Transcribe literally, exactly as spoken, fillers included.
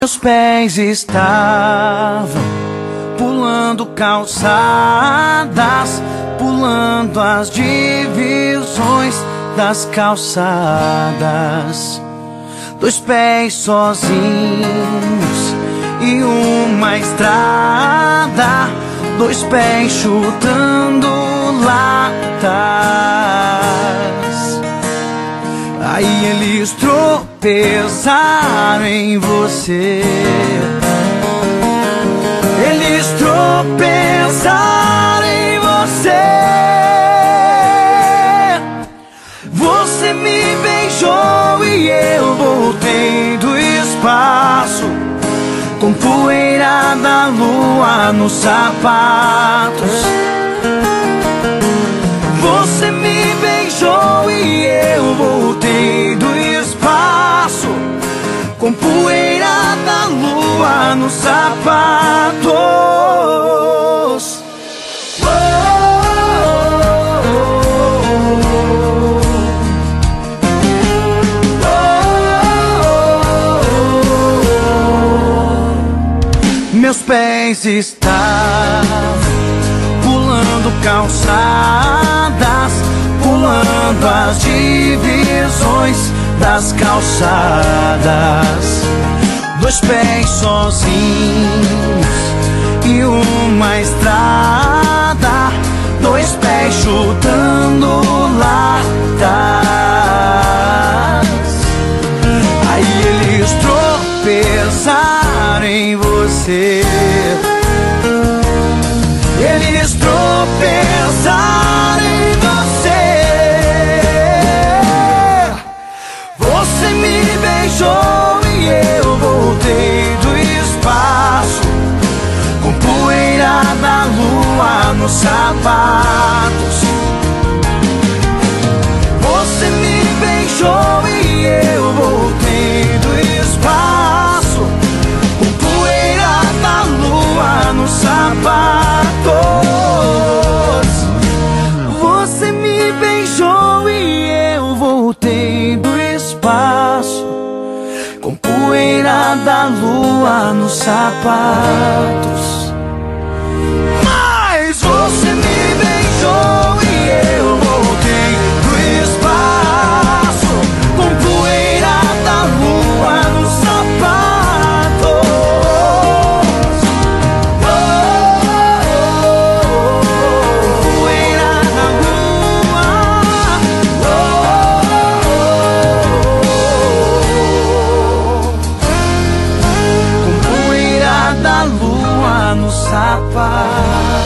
Meus pés estavam pulando calçadas, pulando as divisões das calçadas. Dois pés sozinhos e uma estrada, dois pés chutando latas. Aí eles tropeçaram em você, eles tropeçaram em você. Você me beijou e eu voltei do espaço, com poeira da lua nos sapatos. Você me beijou e eu voltei do espaço, com poeira da lua nos sapatos. Oh, oh, oh, oh. Meus pés estavam pulando calçadas, pulando as divisões das calçadas. Dois pés sozinhos e uma estrada, dois pés chutando latas. Aí eles tropeçaram em você, eles tropeçaram em você. Você me beijou e eu voltei do espaço, com poeira da lua nos sapatos. Você me beijou e eu voltei do espaço, com poeira da lua nos sapatos. Você me beijou e eu voltei do espaço, com poeira da lua nos sapatos. Mas você me beijou e eu voltei do espaço, com poeira da lua nos sapatos. Oh, oh, oh, poeira da lua. Oh, oh, oh, com poeira da lua nos sapatos.